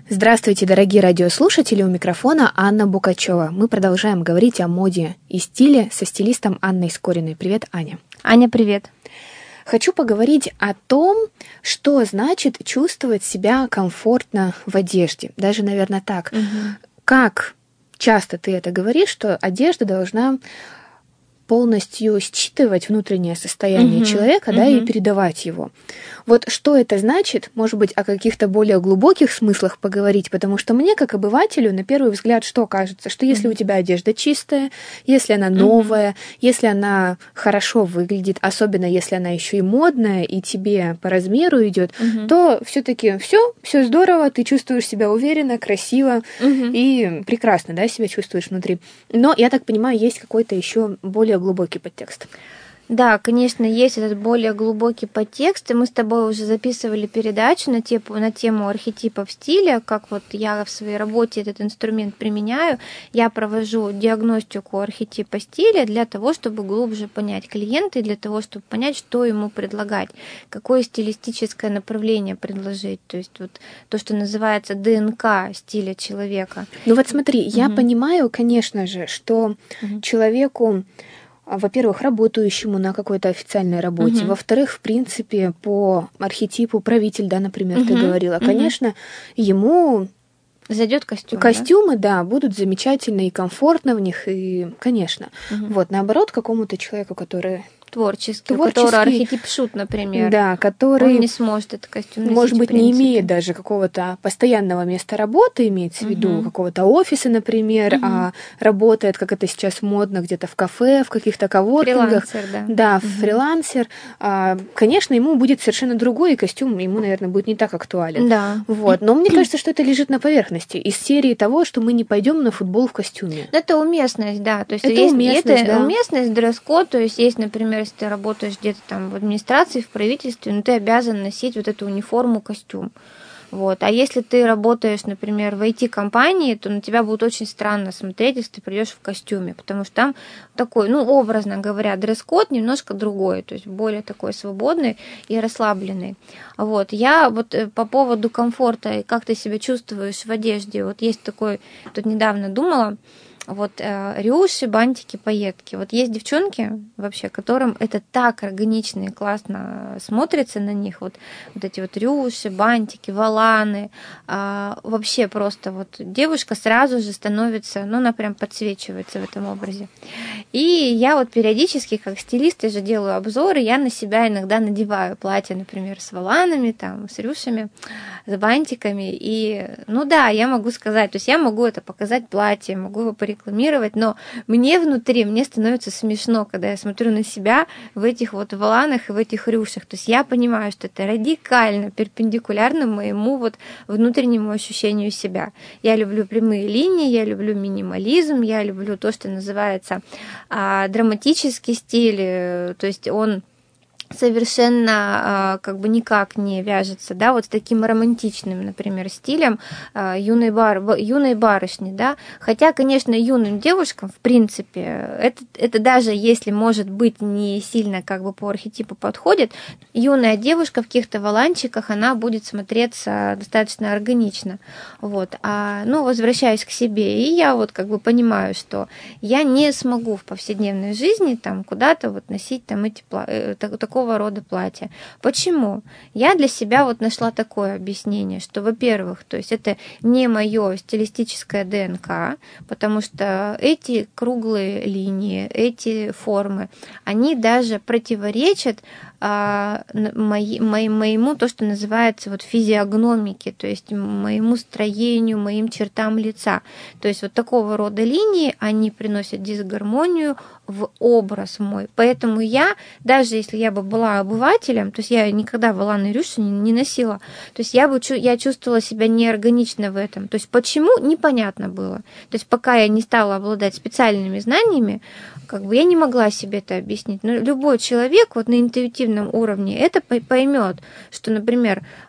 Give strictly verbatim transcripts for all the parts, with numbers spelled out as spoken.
Здравствуйте, дорогие радиослушатели, у микрофона Анна Букачева. Мы продолжаем говорить о моде и стиле со стилистом Анной Скориной. Привет, Аня. Аня, привет. Хочу поговорить о том, что значит чувствовать себя комфортно в одежде. Даже, наверное, так. Угу. Как часто ты это говоришь, что одежда должна полностью считывать внутреннее состояние uh-huh, человека, uh-huh. да, и передавать его. Вот что это значит, может быть, о каких-то более глубоких смыслах поговорить, потому что мне, как обывателю, на первый взгляд, что кажется, что если uh-huh. у тебя одежда чистая, если она новая, uh-huh. если она хорошо выглядит, особенно если она еще и модная, и тебе по размеру идет, uh-huh. то все-таки все, все здорово, ты чувствуешь себя уверенно, красиво uh-huh. и прекрасно, да, себя чувствуешь внутри. Но, я так понимаю, есть какой-то еще более глубокий подтекст. Да, конечно, есть этот более глубокий подтекст, и мы с тобой уже записывали передачу на, те, на тему архетипов стиля, как вот я в своей работе этот инструмент применяю. Я провожу диагностику архетипа стиля для того, чтобы глубже понять клиента и для того, чтобы понять, что ему предлагать, какое стилистическое направление предложить, то есть вот то, что называется ДНК стиля человека. Ну вот смотри, я угу. понимаю, конечно же, что угу. человеку, во-первых, работающему на какой-то официальной работе, uh-huh. во-вторых, в принципе, по архетипу правитель, да, например, uh-huh. ты говорила, uh-huh. конечно, ему зайдет костюм. Костюмы, да? да, будут замечательны и комфортно в них, и, конечно, uh-huh. вот, наоборот, какому-то человеку, который Творческий, Творческий, у которого архетип шут, например. Да, который... Он не сможет этот костюм носить, может быть, не имеет даже какого-то постоянного места работы, имеется в виду, uh-huh. какого-то офиса, например, uh-huh. а работает, как это сейчас модно, где-то в кафе, в каких-то коворкингах. Фрилансер, да. Да, uh-huh. фрилансер. А, конечно, ему будет совершенно другой костюм, ему, наверное, будет не так актуален. Да. Вот. Но мне кажется, что это лежит на поверхности, из серии того, что мы не пойдем на футбол в костюме. Это уместность, да. То есть это есть, уместность, это да. уместность, дресс-код, то есть есть, например, если ты работаешь где-то там в администрации, в правительстве, но ты обязан носить вот эту униформу, костюм. Вот. А если ты работаешь, например, в ай ти-компании, то на тебя будет очень странно смотреть, если ты придешь в костюме, потому что там такой, ну, образно говоря, дресс-код немножко другой, то есть более такой свободный и расслабленный. Вот. Я вот по поводу комфорта и как ты себя чувствуешь в одежде, вот есть такой, тут недавно думала, вот э, рюши, бантики, пайетки. Вот есть девчонки вообще, которым это так органично и классно смотрится на них. Вот, вот эти вот рюши, бантики, воланы. Э, вообще просто вот девушка сразу же становится, ну, она прям подсвечивается в этом образе. И я вот периодически, как стилист, я же делаю обзоры, я на себя иногда надеваю платье, например, с воланами, там, с рюшами, с бантиками. И, ну да, я могу сказать, то есть я могу это показать платье, могу его порекламировать, рекламировать, но мне внутри, мне становится смешно, когда я смотрю на себя в этих вот воланах и в этих рюшах. То есть я понимаю, что это радикально перпендикулярно моему вот внутреннему ощущению себя. Я люблю прямые линии, я люблю минимализм, я люблю то, что называется а, драматический стиль, то есть он совершенно как бы никак не вяжется, да, вот с таким романтичным, например, стилем юной, бар, юной барышни, да, хотя, конечно, юным девушкам, в принципе, это, это даже если, может быть, не сильно как бы по архетипу подходит, юная девушка в каких-то воланчиках, она будет смотреться достаточно органично, вот, а, ну, возвращаясь к себе, и я вот как бы понимаю, что я не смогу в повседневной жизни там куда-то вот носить там эти, такого рода платья. Почему? Я для себя вот нашла такое объяснение, что, во-первых, то есть это не мое стилистическое ДНК, потому что эти круглые линии, эти формы, они даже противоречат а, мои, мо, моему, то, что называется вот физиогномике, то есть моему строению, моим чертам лица. То есть вот такого рода линии, они приносят дисгармонию в образ мой. Поэтому я, даже если я бы была обывателем, то есть я никогда воланы рюши не, не носила, то есть я бы я чувствовала себя неорганично в этом. То есть почему, непонятно было. То есть пока я не стала обладать специальными знаниями, как бы я не могла себе это объяснить. Но любой человек вот на интуитивном уровне это поймет, что, например,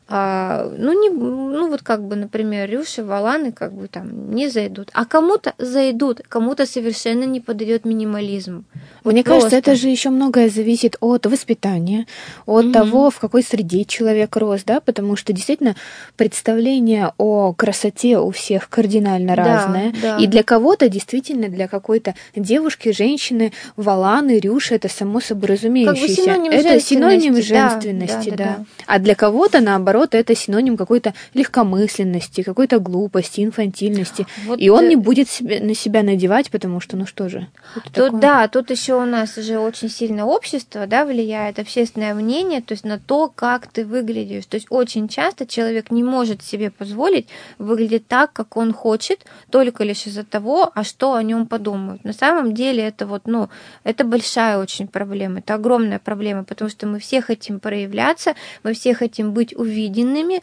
А, ну, не, ну, вот как бы, например, Рюши, Валаны как бы там не зайдут. А кому-то зайдут, кому-то совершенно не подойдет минимализм. Вот Мне просто. кажется, это же еще многое зависит от воспитания, от угу. того, в какой среде человек рос, да, потому что действительно представление о красоте у всех кардинально да, разное. Да. И для кого-то действительно, для какой-то девушки, женщины, Валаны, Рюши, это само собой разумеющееся. Как бы синоним это синоним женственности, женственности, да, да, да, да. А для кого-то, наоборот, это синоним какой-то легкомысленности, какой-то глупости, инфантильности. Вот и он не будет себе, на себя надевать, потому что, ну что же. Тут, да, тут еще у нас уже очень сильно общество, да, влияет, общественное мнение, то есть на то, как ты выглядишь. То есть очень часто человек не может себе позволить выглядеть так, как он хочет, только лишь из-за того, а что о нем подумают. На самом деле это вот, ну, это большая очень проблема, это огромная проблема, потому что мы все хотим проявляться, мы все хотим быть увиденными,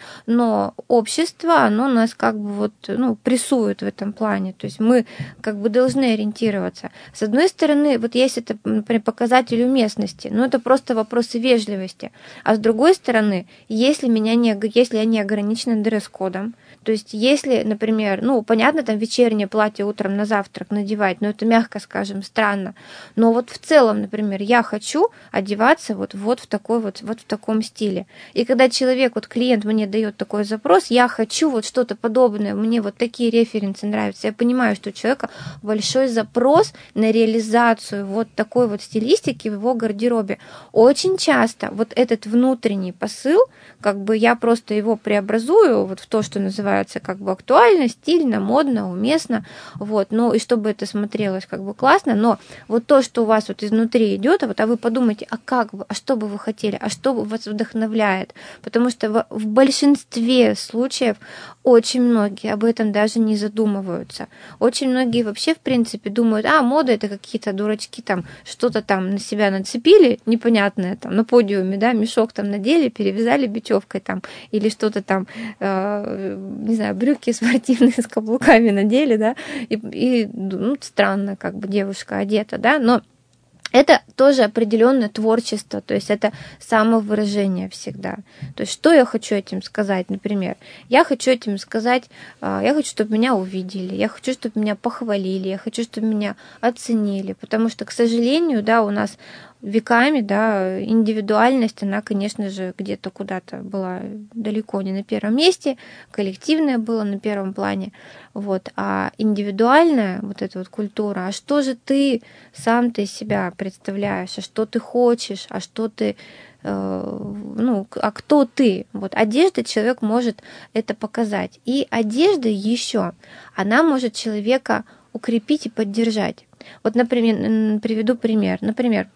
но общество, оно нас как бы вот, ну, прессует в этом плане. То есть мы как бы должны ориентироваться. С одной стороны, вот есть это, например, показатель уместности, но это просто вопросы вежливости. А с другой стороны, если, меня не, если я не ограничена дресс-кодом, то есть если, например, ну, понятно, там вечернее платье утром на завтрак надевать, но это, мягко скажем, странно. Но вот в целом, например, я хочу одеваться вот, вот, в, такой вот, вот в таком стиле. И когда человек, вот клиент мне дает такой запрос, я хочу вот что-то подобное, мне вот такие референсы нравятся, я понимаю, что у человека большой запрос на реализацию вот такой вот стилистики в его гардеробе. Очень часто вот этот внутренний посыл, как бы я просто его преобразую вот в то, что называется как бы актуально, стильно, модно, уместно, вот, ну и чтобы это смотрелось как бы классно, но вот то, что у вас вот изнутри идет, а вот, а вы подумайте, а как вы, а что бы вы хотели, а что вас вдохновляет, потому что в, в большинстве случаев очень многие об этом даже не задумываются, очень многие вообще в принципе думают, а мода это какие-то дурачки там что-то там на себя нацепили непонятное там на подиуме, да, мешок там надели, перевязали бечевкой там или что-то там э, не знаю, брюки спортивные с каблуками надели, да, и, и ну, странно, как бы девушка одета, да, но это тоже определенное творчество, то есть это самовыражение всегда. То есть что я хочу этим сказать, например? Я хочу этим сказать, я хочу, чтобы меня увидели, я хочу, чтобы меня похвалили, я хочу, чтобы меня оценили, потому что, к сожалению, да, у нас веками, да, индивидуальность, она, конечно же, где-то куда-то была далеко не на первом месте, коллективная была на первом плане, вот, а индивидуальная вот эта вот культура, а что же ты сам ты из себя представляешь, а что ты хочешь, а что ты, э, ну, а кто ты, вот, одежда человек может это показать, и одежда еще, она может человека укрепить и поддержать. Вот, например, приведу пример, например,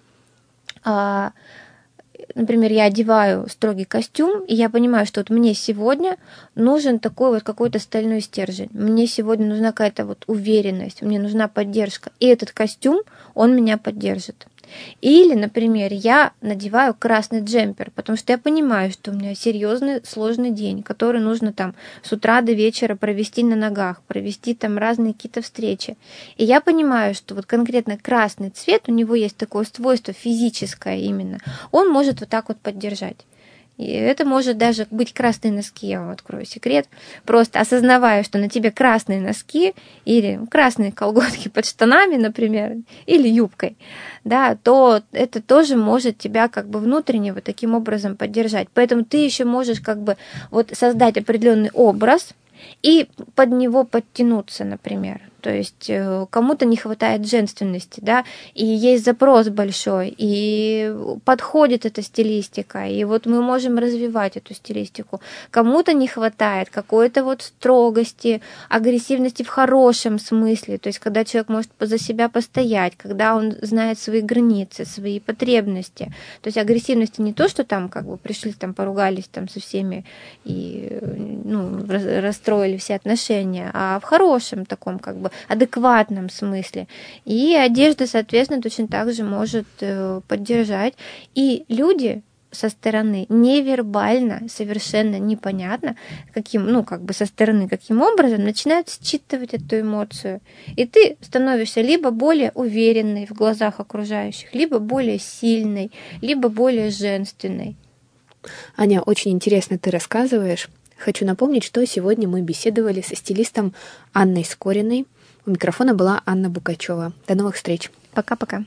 Например, я одеваю строгий костюм, и я понимаю, что вот мне сегодня нужен такой вот какой-то стальной стержень. Мне сегодня нужна какая-то вот уверенность, мне нужна поддержка. И этот костюм, он меня поддержит. Или, например, я надеваю красный джемпер, потому что я понимаю, что у меня серьезный, сложный день, который нужно там с утра до вечера провести на ногах, провести там разные какие-то встречи. И я понимаю, что вот конкретно красный цвет, у него есть такое свойство физическое именно, он может вот так вот поддержать. И это может даже быть красные носки, я вам открою секрет. Просто осознавая, что на тебе красные носки или красные колготки под штанами, например, или юбкой, да, то это тоже может тебя как бы внутренне вот таким образом поддержать. Поэтому ты еще можешь как бы вот создать определенный образ и под него подтянуться, например. То есть кому-то не хватает женственности, да, и есть запрос большой, и подходит эта стилистика, и вот мы можем развивать эту стилистику. Кому-то не хватает какой-то вот строгости, агрессивности в хорошем смысле, то есть когда человек может за себя постоять, когда он знает свои границы, свои потребности. То есть агрессивности не то, что там как бы пришли, там поругались там со всеми и ну, расстроили все отношения, а в хорошем таком как бы адекватном смысле. И одежда, соответственно, точно так же может поддержать. И люди со стороны невербально, совершенно непонятно, каким, ну, как бы со стороны, каким образом начинают считывать эту эмоцию. И ты становишься либо более уверенной в глазах окружающих, либо более сильной, либо более женственной. Аня, очень интересно ты рассказываешь. Хочу напомнить, что сегодня мы беседовали со стилистом Анной Скориной. У микрофона была Анна Букачева. До новых встреч. Пока-пока.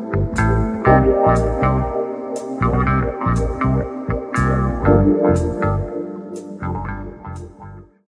Thank you.